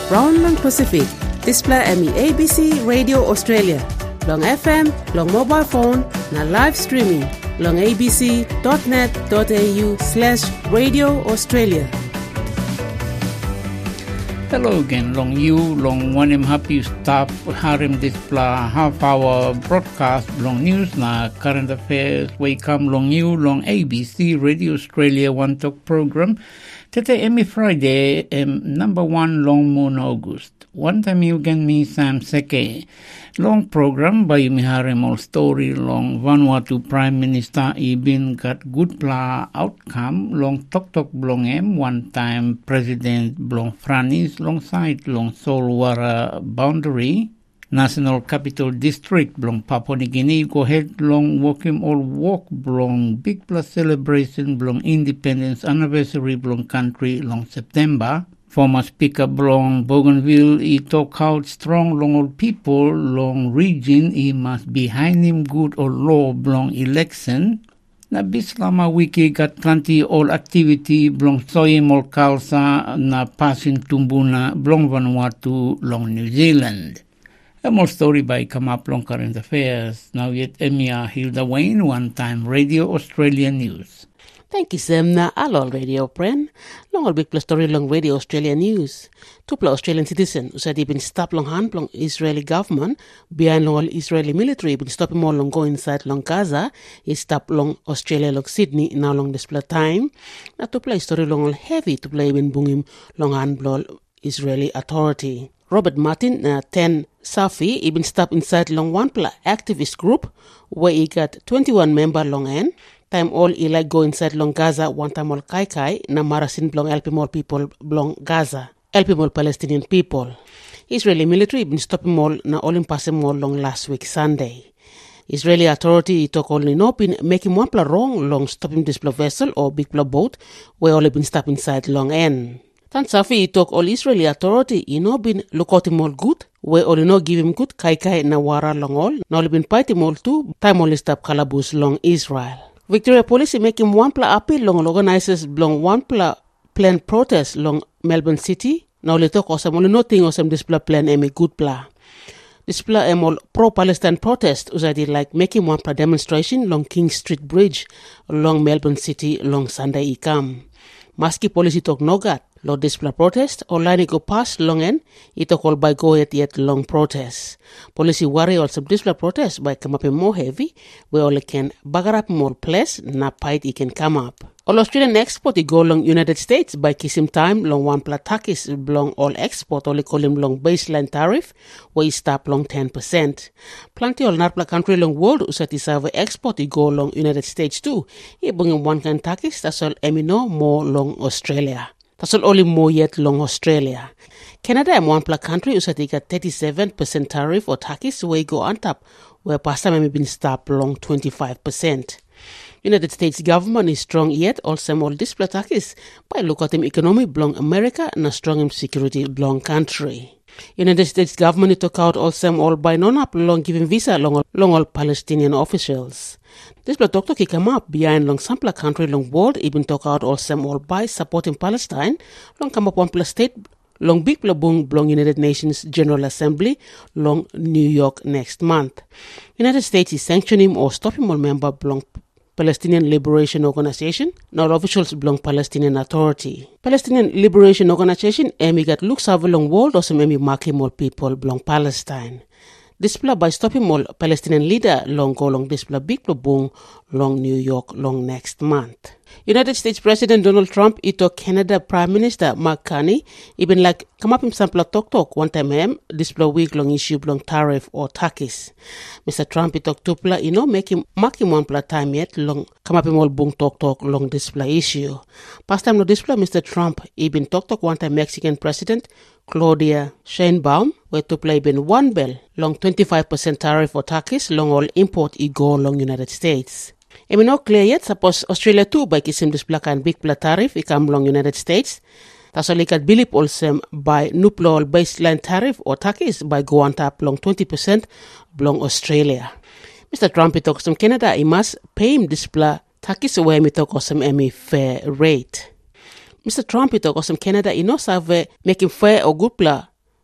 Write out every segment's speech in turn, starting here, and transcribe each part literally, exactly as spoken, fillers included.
Brown long Pacific, display emi A B C Radio Australia, long F M, long mobile phone, na live streaming, long abc.net.au slash Radio Australia. Hello again, long you, long one em happy stop harem display half hour broadcast, long news na current affairs, welcome long you, long A B C Radio Australia One Talk program. Today emi Friday, um, number one long moon August. One time you can me Sam Seke. Long program by mi harem all story long Vanuatu Prime Minister ibin got good pla outcome long tok tok blong em one time President blong Franis long side long Solwara boundary National Capital District blong Papua New Guinea go ahead long walk him all walk blong big plus celebration blong independence anniversary blong country long September. Former Speaker Blong Bougainville, he talk out strong long old people, long region, he must behind him good or law blong election. Na bislama wiki got plenty all activity blong soye mol kalsa na passing tumbuna blong Vanuatu long New Zealand. A more story by come up long current affairs. Now yet Emia Hilda Wayne, one time Radio Australia News. Thank you, Sam. Na alol radio friend. Long all big plus story long Radio Australia News. Two plus Australian citizen who said he been stopped long hand long Israeli government behind long all Israeli military been stopping more long go inside long Gaza. He stopped long Australia long Sydney now long display time. Now two play story long all heavy to play when bung him long hand long Israeli authority. Robert Martin, uh, ten Safi, he been stopped inside long one pla activist group where he got twenty-one member long end. Time all he like go inside long Gaza one time all kai kai na marasin blong helping more people blong Gaza helping more Palestinian people. Israeli military been stopping all na all in passing more long last week Sunday. Israeli authority talk only no been making one pla wrong long stopping this pla vessel or big pla boat where only been stopped inside long end. Tan Safi talk all Israeli authority he no been look out him all good where only no give him good kai kai na wara long all na only been fight him all too time only stop Kalabus long Israel. Victoria Police making one pla appeal long organizers long one pla planned protest long Melbourne City. Now they talk awesome only nothing awesome this pla plan em a good pla. This pla em all pro-Palestine protest was I like making one pla demonstration long King Street Bridge along Melbourne City long Sunday ikam. Maski policy talk no got lo display protest online go past long end it all by go yet yet long protest. Policy worry also display protest by come up more heavy we only can bagger up more place na fight it can come up. All Australian export it go long United States by kissing time long one platakis long all export only call him long baseline tariff where he stop long ten percent. Plenty all narpla country long world usati serve export it go long United States too. He bring one kind takis that's all emino more long Australia. That's all only more yet long Australia. Canada am one pla country usati got thirty-seven percent tariff or takis where go on top where past time been stop long twenty-five percent. United States government is strong yet also more display takis by look at him economy belong America and a strong him security belong country. United States government took out also all by non up long giving visa long long all Palestinian officials. This blood doctor he come up behind long sampler country long world even took out also all by supporting Palestine long come up one plus state long big blabung belong United Nations General Assembly long New York next month. United States is sanctioning him or stopping all member belong Palestinian Liberation Organization, now officials belong Palestinian Authority. Palestinian Liberation Organization, emi got looks over long world or some emi marking more people belong Palestine. Display by stopping more Palestinian leader long go long display big blabung long New York long next month. United States President Donald Trump ito Canada Prime Minister Mark Carney even like come up in sample talk talk one time him display week long issue long tariff or takis. Mister Trump ito tupla you know make him mark him one pla time yet long come up in all bung talk talk long display issue. Past time no display Mister Trump even talk talk one time Mexican President Claudia Sheinbaum where to play been one bell long twenty-five percent tariff or takis long all import e go long United States. E mi no clear yet suppose Australia too by kisim this black and big pla tariff i come long United States. Tas oli kat bilip olsem by nuplol baseline tariff or takis by go on tap long twenty percent belong Australia. Mister Trump it talks Canada I must pay him this pla takis away mi talk osem emi fair rate. Mister Trump it talks Canada I no save making fair or good pla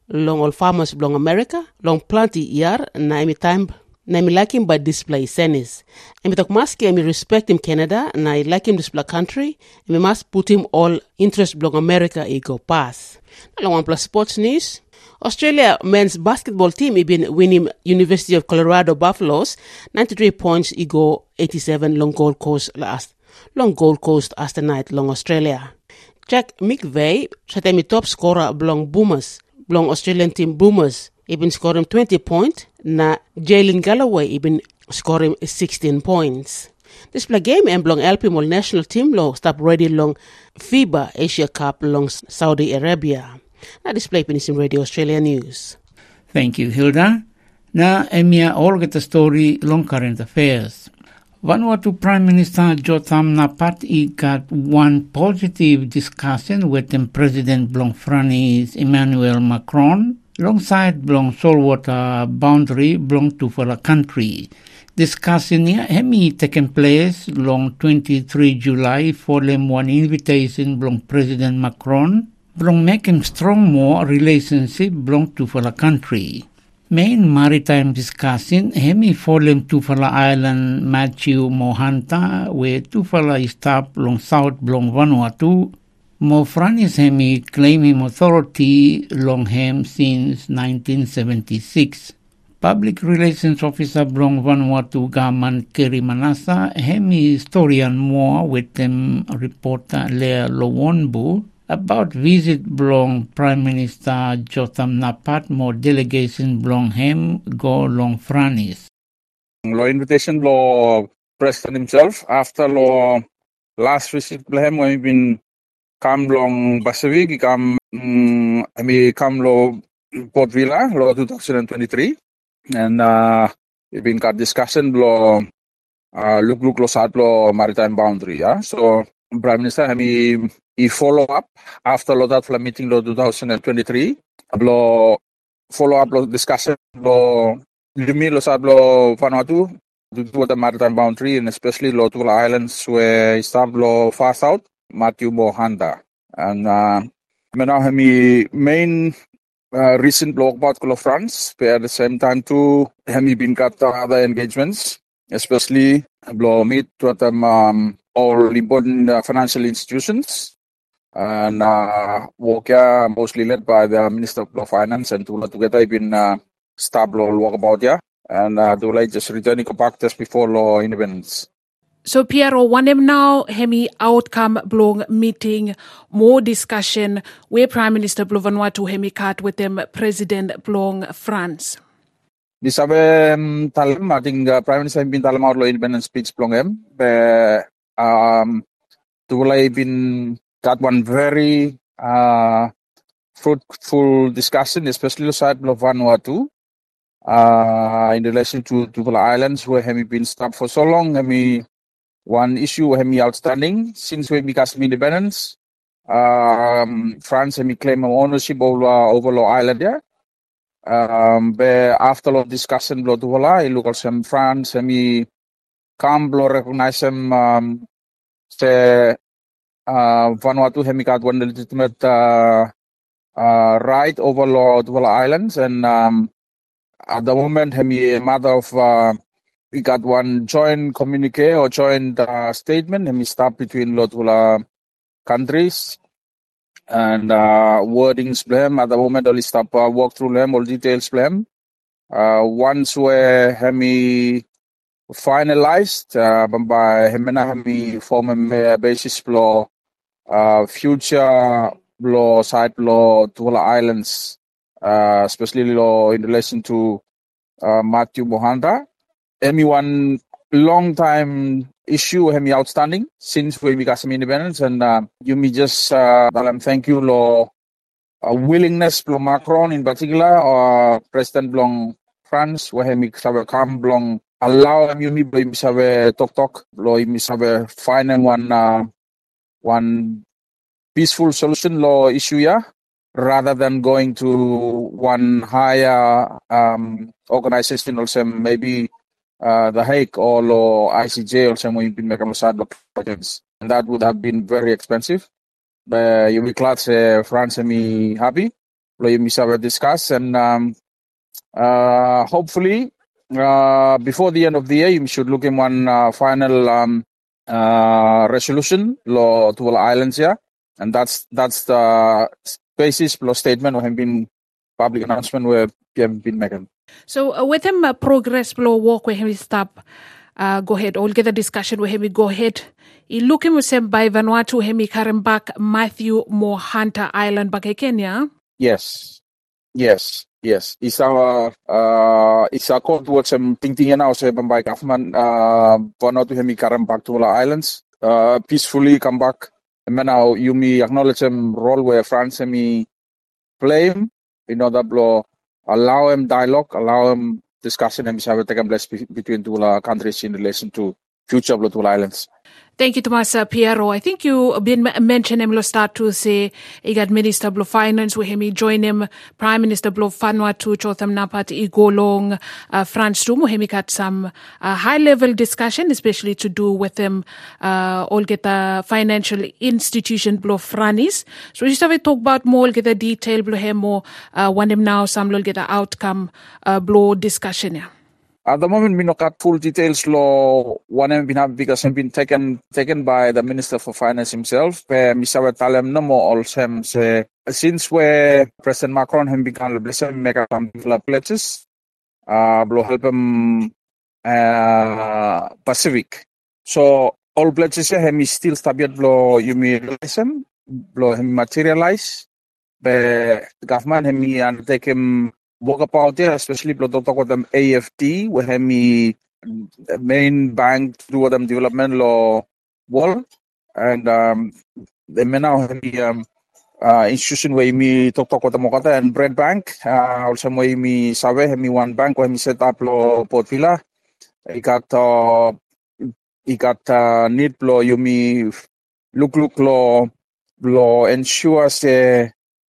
long all farmers belong America, long plenty year, na imi time, na imi like him by display senis. Imi tak maski imi respect him Canada, na I like him display country, imi must put him all interest belong America I go pass. Na long one plus sports news. Australia men's basketball team been winning University of Colorado Buffaloes ninety-three points I go eighty-seven long Gold Coast last long Gold Coast as the night long Australia. Jack McVeigh set him top scorer belong Boomers belong Australian team Boomers. He been scoring twenty points. Na Jalen Galloway he been scoring sixteen points. This play game and belong L P M national team long stop ready long FIBA Asia Cup long Saudi Arabia. Now display finish in Radio Australia News. Thank you, Hilda. Now, Emia all get the story long current affairs. Vanuatu Prime Minister Jotham Napat got one positive discussion with the President Blong France's Emmanuel Macron alongside Blong saltwater boundary belong to for a country. Discussion here hemi taken place long twenty-third July following one invitation Blong President Macron belong making strong more relationship belong to for a country. Main maritime discussion hemi following Tufala Island Matthew Mohanta where Tufala stop long south belong Vanuatu. Mo Franis hemi claiming authority long him since nineteen seventy-six. Public Relations Officer belong Vanuatu Gaman Keri Manasa hemi historian more with them reporter Lea Lowonbu about visit belong Prime Minister Jotham Napat more delegation belong him go long Franis. Law invitation law President himself after law last visit belong when been come long Basavik come um, I mean come law Port Vila law twenty twenty-three and uh it been got discussion law uh look look law sad law maritime boundary yeah so Prime Minister I mean he follow up after law that meeting law twenty twenty-three law follow up law discussion law lumi law sad law Vanuatu to do the maritime boundary and especially law to islands where he start law far south Matthew Mohanda and uh now hemi main uh, recent law about Colo France but at the same time too hemi been got other engagements especially law meet with them um, all important uh, financial institutions and uh, work uh, mostly led by the Minister of Finance and Tula together have been uh, stable walk about yeah and uh, Tula just returning back just before law independence. So Piero, one of now hemi outcome blong meeting more discussion where Prime Minister Vanuatu hemi cut with them President blong France. Di sabi um, talam ating uh, Prime Minister been talam out law independence speech blong em be um Tula been got one very uh, fruitful discussion, especially the side of Vanuatu, uh, in relation to Tupala Islands, where have been stopped for so long. Have one issue have outstanding since we became independence. Um, France have claim ownership over over Lo Island there. Um, but after the discussion, Lo Tupala, look also France have come Lo recognize them. Um, say, Uh, Vanuatu have got one legitimate uh, uh, right over Lord Islands, and um, at the moment, have a matter of uh, we got one joint communique or joint uh, statement. Have start between Lord countries and uh, wordings blame at the moment. Only stop uh, walk through them, all details blame. Uh, once where have finalized uh, by Hemena have form a basis law. Uh, future law, side law, Tula Islands, uh, especially law in relation to uh, Matthew Mohanda. Anyone long time issue, hemi outstanding since we became some independence, and uh, you may just uh, thank you law uh, willingness for Macron in particular, or President Blong France, where hemi have come Blong allow him you may have talk talk, law you may have find one. Uh, one peaceful solution law issue yeah, rather than going to one higher um, organization also maybe uh, the Hague or law I C J or somewhere in Mekamosad projects. And that would have been very expensive. But you will glad uh, France and me happy. lo yumi sabe discuss and um, uh, hopefully uh, before the end of the year you should look in one uh, final um, uh, resolution lo to all islands here, and that's that's the basis plus statement have been public announcement where have been making. So uh, with him uh, progress blow walk where he stop uh, go ahead all get the discussion where he go ahead I look him sem by Vanuatu hemi karem back Matthew Mo Hunter Island back Kenya. Yes, yes, yes. It's our uh, it's our call towards some thinking now say by government uh, Vanuatu hemi karem back to all islands uh, peacefully come back. And now you me acknowledge them role where France hemi play him in order to allow him dialogue, allow him discussion and have taken place between two countries in relation to future of the two islands. Thank you, Thomas uh, Piero. I think you been mentioned him start to say he got Minister Blo Finance with him he join him Prime Minister Blo Vanuatu Chotham Napat Igolong uh, France too him got some uh, high level discussion especially to do with him uh, all get the financial institution Blo Franis. So just have we talk about more get the detail Blo him more uh, want him now some will get the outcome uh, Blo discussion yeah. At the moment, we not got full details. Law one have been because have been taken taken by the Minister for Finance himself. Where Mister Talem no more also say since where President Macron have begun to make a couple of pledges, uh, blow help him uh, Pacific. So all pledges have still stable blow you mean listen blow him materialize. The government have undertake him. Work about there, especially blood talk about them A F D, where me main bank do them development law wall, and um, the now have me um uh, institution where me talk talk about them and Bread Bank, uh, also where me sabe have me one bank where me set up law Port Villa. I got uh, I got uh, need law you me look look law law ensure say.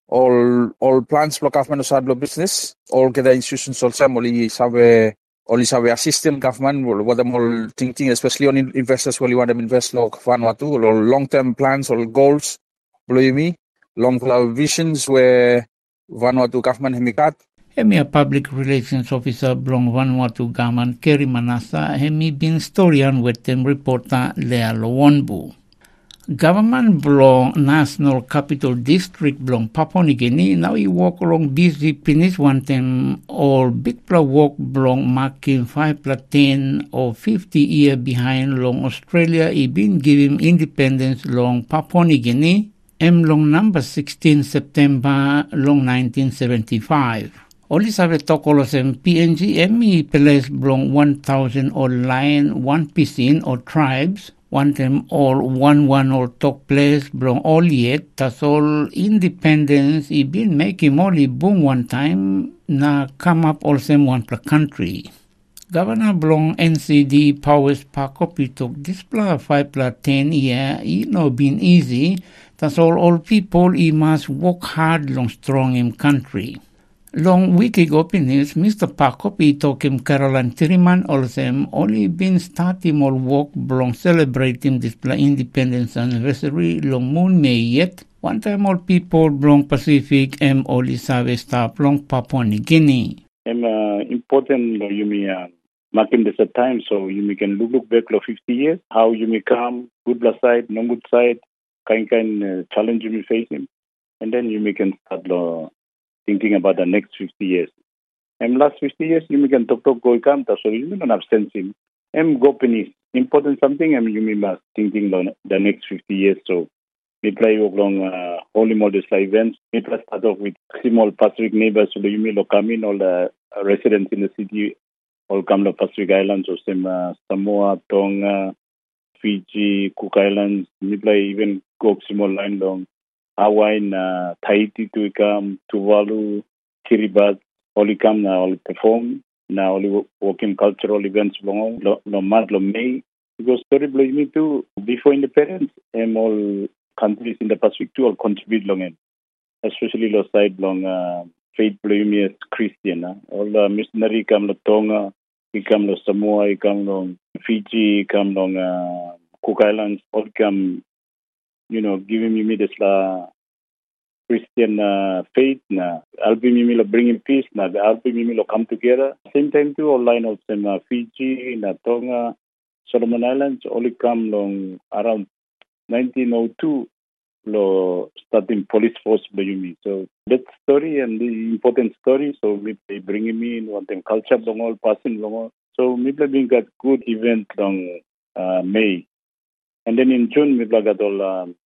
All all plans for government side of business, all get the institutions also only have only have a system government what them all thinking, especially on investors who want them invest like Vanuatu or long term plans or goals, believe me, long term visions where Vanuatu government hemikat. Hemi a public relations officer belong Vanuatu government Kerry Manassa hemi been historian with them reporter Lea Lowonbu. Government belong National Capital District belong Papua New Guinea. Now he walk along busy finish one time all big pla walk belong marking five plus ten or fifty year behind long Australia. He been giving independence long Papua New Guinea. M long number sixteen September long nineteen seventy-five. Only sabe tokolosem P N G M E place belong one thousand online one piscine or tribes. One time all one one all took place belong all yet that's all independence he been making only boom one time na come up all same one per country. Governor belong N C D Powers Pakopi took this plus five plus ten year it no been easy that's all all people he must work hard long strong in country. Long week ago, opinions, Mister Pakopi took him Caroline Tiriman also only been starting all work belong celebrating this independence anniversary long moon May yet. One time all people belong Pacific M only save stop long Papua New Guinea. I'm uh, important you may uh, marking this a time so you may can look, look back for fifty years, how you may come, good side, no good side, kind kind uh, challenge you may face him. And then you may can start uh, thinking about the next fifty years. And last fifty years, you can talk talk go come, so you may not have sense him. And go pennies. Important something, and you may must thinking on the next fifty years. So, we play along uh, holy models events. We start off with small Pacific neighbors, so you may come in, all the residents in the city, all come to Pacific Islands, or some uh, Samoa, Tonga, Fiji, Cook Islands. We play even go small line long. Hawaii, uh, Tahiti to come, Tuvalu, Kiribati, all come now, all perform, now all working cultural events long, long month, long May. Because story blows me too, before independence, and all countries in the Pacific too all contribute long in. Especially the side long, uh, faith blows me as Christian. Uh. All the missionary come to Tonga, he come to Samoa, he come to Fiji, he come to uh, Cook Islands, all come you know, giving me this uh, Christian uh, faith na albi mimi lo bringing peace na the albi mimi lo come together. Same time too online of some uh, Fiji na Tonga, Solomon Islands only come long around nineteen oh two lo starting police force bayumi. So that story and the important story. So me they bringing me in one thing culture long all passing long all. So me being got good event long uh, May, and then in June me got all um,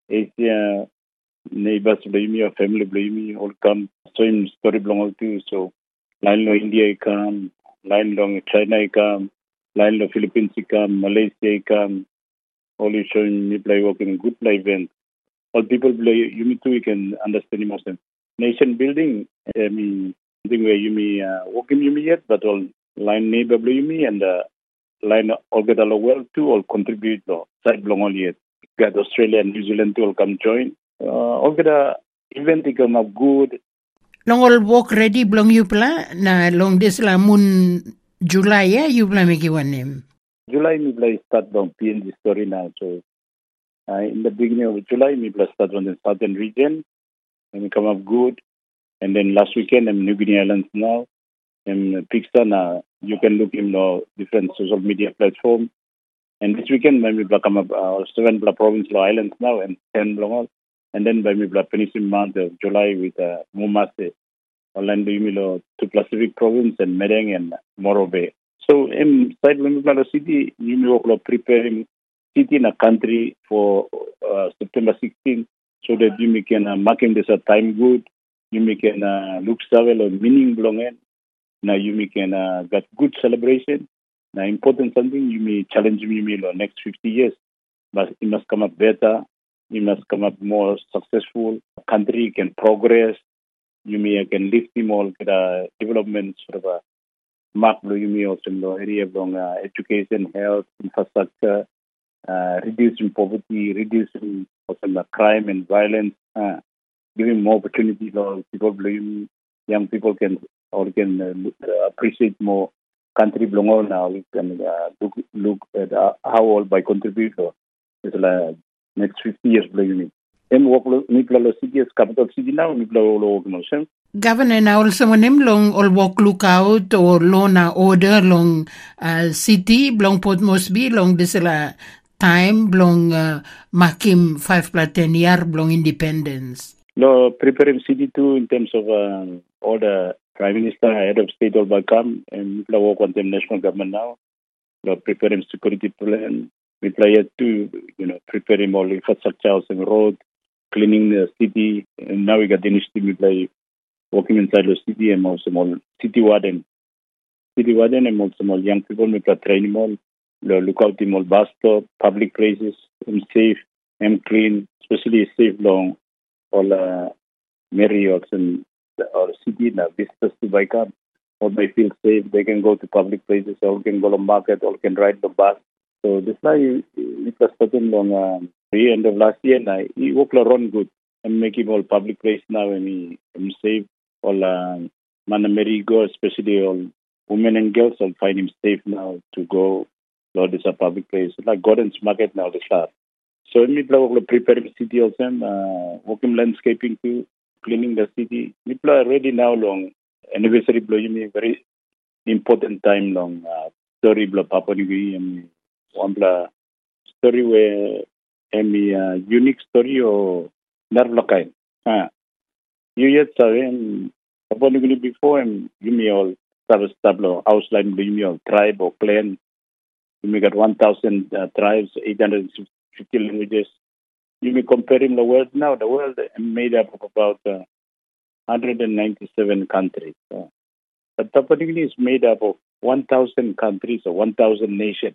Asia neighbors bayumi or family bayumi all come. So in story long all too. So line lo India come, line long China come, line lo Philippines come, Malaysia come. Only showing me play working good play event. All people play you me too. You can understand emotion. Nation building. I mean, something where you me uh, working you me yet, but all line neighbor you me and uh, line all get all well too. All contribute to side long all yet. Got Australia and New Zealand too all come join. Uh, all get a event it come up good. Long all walk ready belong you pla na long this la moon July yeah you pla make one name. July me play start down P N G story now. So uh, in the beginning of July me play start on the southern region and we come up good. And then last weekend I'm New Guinea Islands now. And Pixton, uh, you can look in uh, different social media platforms. And this weekend when we come up uh, seven province islands now and ten long. And then by me Peninsula month of July with uh, Mumase, Orlando Yumilo, two Pacific province and Medang and Morro Bay. So in side Wimbledon city, you will preparing city in a country for uh, September sixteenth, so that you can uh, marking this a time good. You can uh, look travel or meaning belong in. Now you can uh, get good celebration. Now important something you may challenge me the next fifty years, but it must come up better. You must come up more successful. Country can progress. You may can lift him all the development sort of a mark you may also in the area of uh, education, health, infrastructure, uh, reducing poverty, reducing also the crime and violence, uh, giving more opportunity for people, young people can or can uh, appreciate more country belong on now. We can uh, look look at uh, how all by contributor is like next fifty years belong. Em work Nicola City as capital city now. Nicola organization. Governor na also monim long all walk lookout or law na order long uh, city long Port Moresby long this la time long uh, makim five plus ten year long independence. No preparing city too in terms of uh, all the prime minister head of state all by come and we work on the national government now. No preparing security plan. We play it too. You know preparing all infrastructure and road, cleaning the city. And now we got the initiative we play. Working inside the city and also more city warden. City warden and also more young people make a training all, look out in all bus stop, public places, and safe and clean, especially safe long all uh, Marriott and or city now visitors to buy car. All they feel safe, they can go to public places, all can go to market, all can ride the bus. So this why it was certain long uh, the end of last year now he walk around good and make him all public place now and he, he safe. All uh, Manameri go, especially all women and girls, all find him safe now to go. Lord, it's a public place. Like Gordon's Market now, the start. So we are preparing the city also, uh, working landscaping too, cleaning the city. We are ready now long. Anniversary blowing very important time long. Uh, story blah Papua New Guinea and one blah story where any uh, unique story or nerve uh, you yet seven upon you before and you may all service tableau outline you may all tribe or clan. You may get one thousand uh, tribes, eight hundred fifty languages. You may compare in the world now. The world is made up of about uh, one hundred ninety-seven countries. Uh, but Papua New Guinea is made up of one thousand countries or one thousand nations,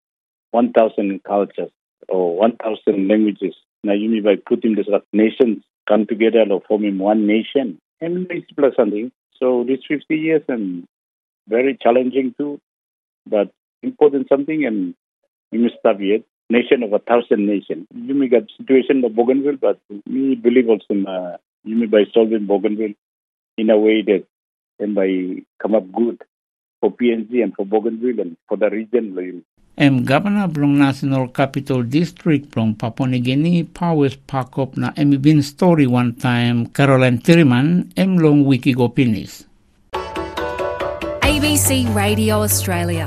one thousand cultures or one thousand languages. Now you may by putting this like, nations come together or forming one nation and it's plus something. So this fifty years and very challenging too, but important something and we must stop yet. Nation of a thousand nations. You may get situation of Bougainville, but we believe also in, uh, you may by solving Bougainville in a way that and by come up good for P N G and for Bougainville and for the region. Em Governor Blong National Capital District Blong Papua New Guinea powers pakop na em bin story one time Caroline Tiriman em long wiki go pinis. A B C Radio Australia.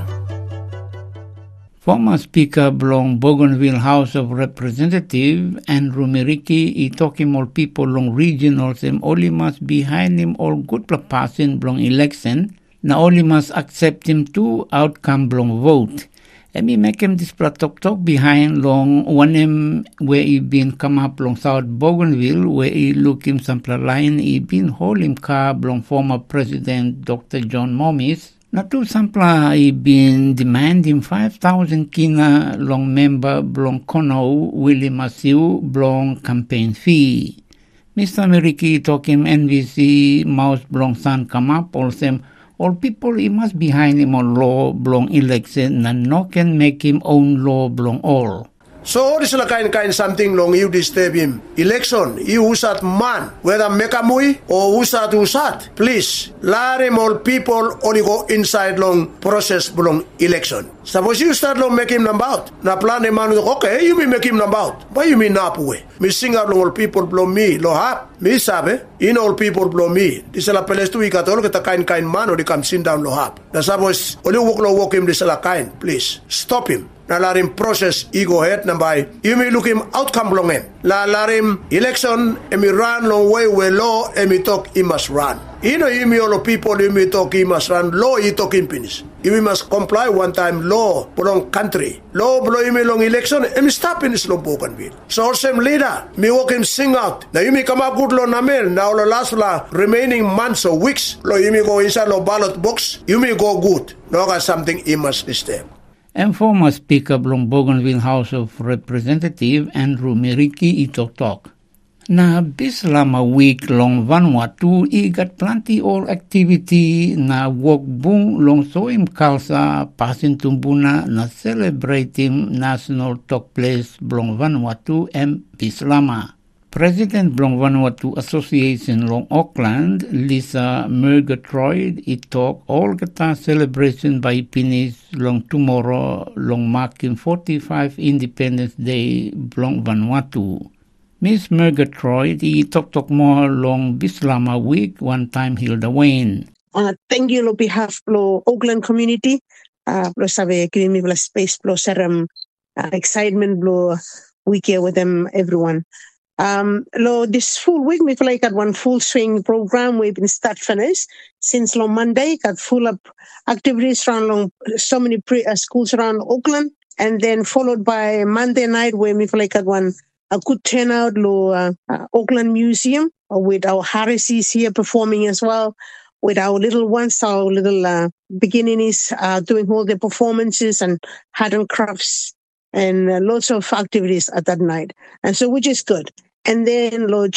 Former Speaker Blong Bougainville House of Representatives Andrew Meriki i talking all people long regionals em only must behind him all good passing Blong election na only must accept him to outcome Blong vote. Emi make him this talk talk behind long one him where he been come up long South Bougainville where he look him sample line he been hold him car long former President Doctor John Momis. Na tu sampla he been demanding five thousand kina long member blong kono Willie Masiu blong campaign fee. Mister Meriki talk him N B C mouse blong san come up all them all people he must behind him on law blong election na no can make him own law blong all. So this is kind kind something long you disturb him. Election, you usat man, whether mekamui or usat usat. Please, let him all people only go inside long process belong election. Suppose you start long make him number out. Na plan a man okay, you mean make him number out. What you mean napue? Me sing out long all people blow me, lo hap. Me sabe, in all people blow me. This is la peles tu ikatolo kita kind kind man or they come sit down lo hap. Na suppose only walk lo walk him this la kind. Please, stop him. Na let him process ego head na by you may look him outcome long him. La let him election and me run long way where law and me talk he must run. You know you me all people you me talk he must run law he talk him finish. You must comply one time law belong country. Law blow you me long election and me stop in this long Bougainville. So same leader me walk him sing out. Now you me come up good law na mel now the last la remaining months or weeks law you me go inside law ballot box you me go good. No got something he must disturb. And former Speaker Blong Bougainville House of Representatives Andrew Meriki i talk talk. Na bislama week long Vanuatu i got plenty all activity na walk bung long so im kalsa pasin tumbuna na celebrating national talk place Blong Vanuatu em bislama. President Blong Vanuatu Association long Auckland, Lisa Murgatroyd, it talk all gata celebration by Pinis long tomorrow long marking forty-five Independence Day Blong Vanuatu. Miss Murgatroyd, he talk talk more long Bislama week one time Hilda Wayne. Uh, thank you on behalf of Auckland community. Uh, plus sabe giving me space plus serum uh, excitement blow week here with them everyone. Um, lo, this full week, we feel like at one full swing program. We've been start finish since long Monday. Got full up activities around long, so many pre, uh, schools around Auckland, and then followed by Monday night where we feel like at one a good turnout. Lo, uh, uh, Auckland Museum uh, with our Harrises here performing as well. With our little ones, our little uh, beginnings uh, doing all their performances and art and crafts and uh, lots of activities at that night, and so which is good. And then, Lord,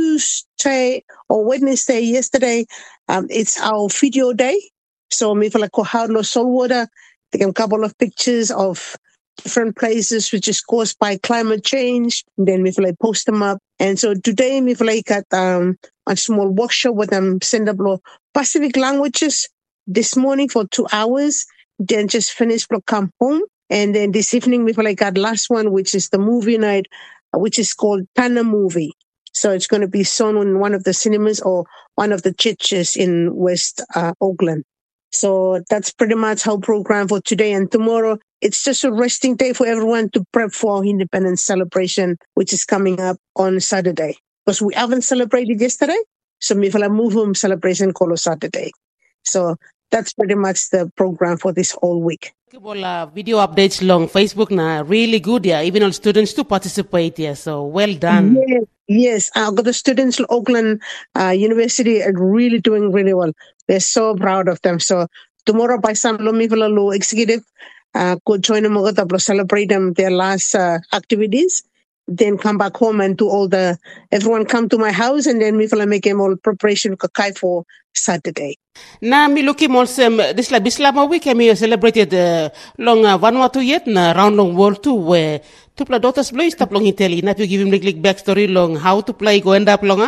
Tuesday or Wednesday, yesterday, um, it's our video day. So, me feel like Koharlo Saltwater, taking a couple of pictures of different places which is caused by climate change. And then, me feel like post them up. And so today, me feel like at um, a small workshop with them, send up Pacific languages this morning for two hours. Then just finish, come home. And then this evening, we feel like at last one, which is the movie night, which is called Tana Movie. So it's going to be shown in one of the cinemas or one of the churches in West uh, Auckland. So that's pretty much how program for today and tomorrow. It's just a resting day for everyone to prep for our independence celebration, which is coming up on Saturday. Because we haven't celebrated yesterday, so we will move home celebration called Saturday. So that's pretty much the program for this whole week. Uh, video updates long Facebook na really good, yeah. Even all students to participate, yeah. So well done. Yes, yes. Uh, the students at Auckland uh, University are really doing really well. They're so proud of them. So tomorrow by San Lomivalo executive uh, could join them to celebrate them their last uh, activities. Then come back home and do all the, everyone come to my house and then we will make them all preparation for Saturday. Na mi luki molsem this la bislama week mi celebrated uh, long uh, Vanuatu yet na round long world two where tupla daughters play stop long Italy na you give him like backstory long how to play go end up long up.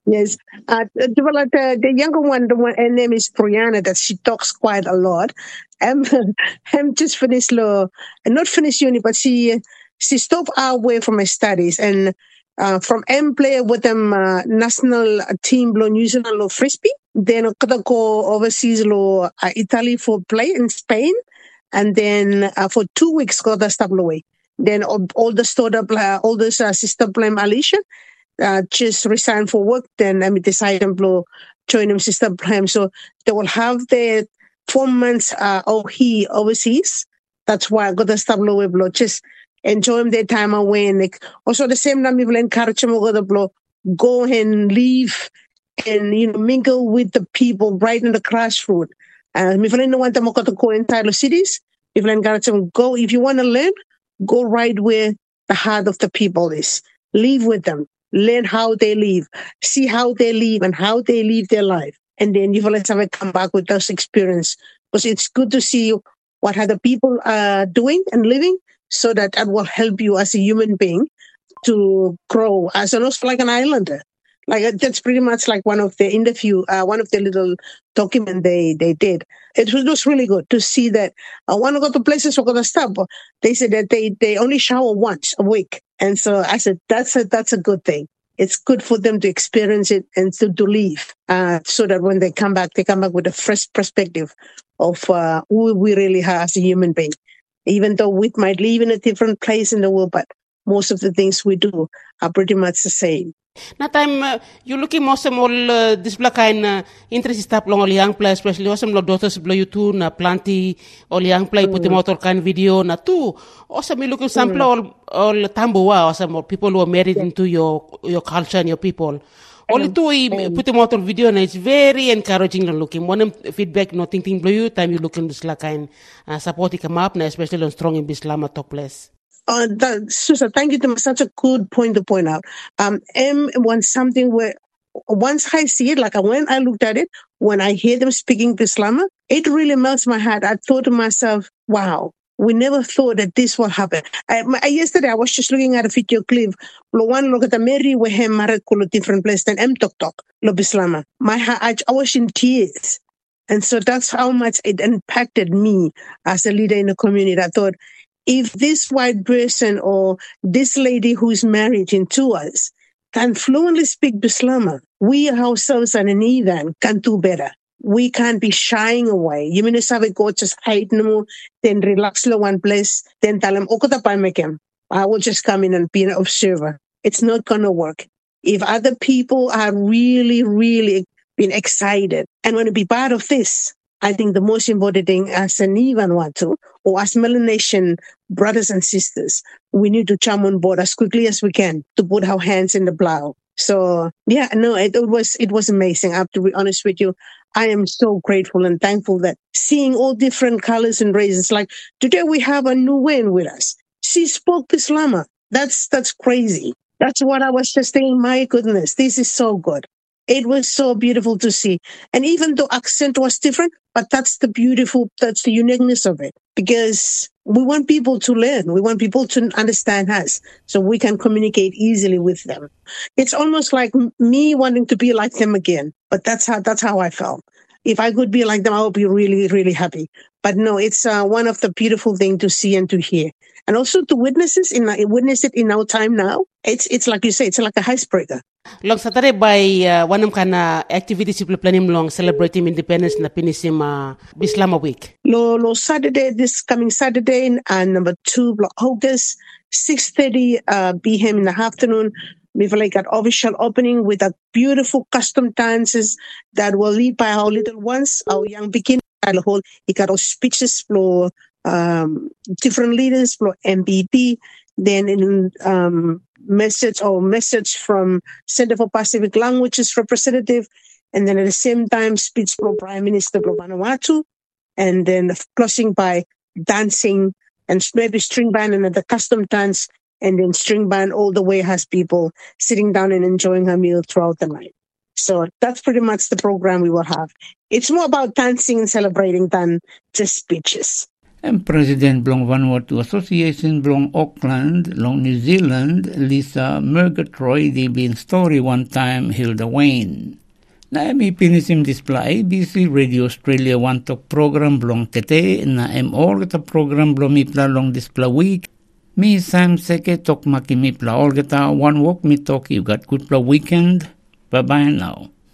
Yes. Uh, well, uh, the, the younger one, the one, her name is Brianna, that she talks quite a lot. Um, I'm just finished, lo, not finished uni, but she she stopped halfway from her studies and uh, from M play with them uh, national team, lo New Zealand, lo frisbee. Then I go overseas, lo uh, Italy for play in Spain, and then uh, for two weeks got the stop away. Then all, all the stored up, uh, all this uh, sister blame Alicia. Uh, just resigned for work, then I mean, decided to join them sister prime. So they will have their four months uh, oh he overseas. That's why I got to stop low blow. Just enjoy their time away. And like, also the same time, we will encourage them to blow, go and leave and, you know, mingle with the people right in the grassroots. And if you want them to go inside the cities, if you encourage them, go, if you want to learn, go right where the heart of the people is. Live with them. Learn how they live, see how they live and how they live their life. And then you will have to come back with those experience. Because it's good to see what other people are doing and living so that that will help you as a human being to grow as almost like an islander. Like that's pretty much like one of the interview, uh, one of the little document they, they did. It was just really good to see that I want to go to places we're going to stop. They said that they, they only shower once a week. And so I said, that's a, that's a good thing. It's good for them to experience it and to, to leave, uh, so that when they come back, they come back with a fresh perspective of uh, who we really are as a human being. Even though we might live in a different place in the world, but most of the things we do are pretty much the same. Na time uh, you looking most of all uh, this black kind uh, interest stop long all young play, especially also lo daughters blow you too na plenty all young play mm. put motor kind video na too. Also me looking sample mm. all all tamboa or some people who are married yeah. into your your culture and your people. Only two mm. put motor video and it's very encouraging looking. One feedback no thinking blow you time you looking this black kind uh, support come up na especially on strong in Bislama top place. Uh, that, Susan, thank you. That's such a good point to point out. Um, M wants something where once I see it, like when I looked at it, when I hear them speaking Bislama, it really melts my heart. I thought to myself, wow, we never thought that this will happen. I, my, yesterday, I was just looking at a video clip. One look at the Mary where him married to a different place than M Tok Tok, lo Bislama. My heart, I, I was in tears. And so that's how much it impacted me as a leader in the community. I thought, if this white person or this lady who's married into us can fluently speak Bislama, we ourselves and an even can do better. We can't be shying away. You mean to say go just hide no more, then relax in one place, then tell them, I will just come in and be an observer. It's not going to work. If other people are really, really being excited and want to be part of this, I think the most important thing as an even want to, or as Melanesian brothers and sisters, we need to jump on board as quickly as we can to put our hands in the plow. So yeah, no, it, it was it was amazing. I have to be honest with you. I am so grateful and thankful that seeing all different colors and races. Like today, we have a new Nguyen with us. She spoke Bislama. That's that's crazy. That's what I was just saying. My goodness, this is so good. It was so beautiful to see. And even though accent was different, but that's the beautiful, that's the uniqueness of it. Because we want people to learn. We want people to understand us so we can communicate easily with them. It's almost like me wanting to be like them again. But that's how, that's how I felt. If I could be like them, I would be really, really happy. But no, it's uh, one of the beautiful things to see and to hear. And also to witness it in, witness it in our time now. It's, it's like you say, it's like a icebreaker. Long Saturday by uh, one of kana activities people planning long celebrating independence na pinisim uh, Bislama week. Lo lo Saturday, this coming Saturday and uh, number two block August, six thirty uh B M in the afternoon. We've like got official opening with a beautiful custom dances that will lead by our little ones, our young beginners. The whole it got all speeches for um different leaders for M B P. Then in um message or message from Center for Pacific Languages representative, and then at the same time speech from Prime Minister of Vanuatu, and then closing by dancing and maybe string band and the custom dance, and then string band all the way has people sitting down and enjoying a meal throughout the night. So that's pretty much the program we will have. It's more about dancing and celebrating than just speeches. And President Blong Vanuatu Association Blong Auckland, Long New Zealand, Lisa Murgatroyd, di bin story one time Hilda Wayne. Na mi pinisim display A B C Radio Australia one talk program Blong Tete, na em orgata program Blong mipla long display week. Mi Sam Seke talk maki mipla orgata one walk mi talk you got good pla weekend. Bye bye now.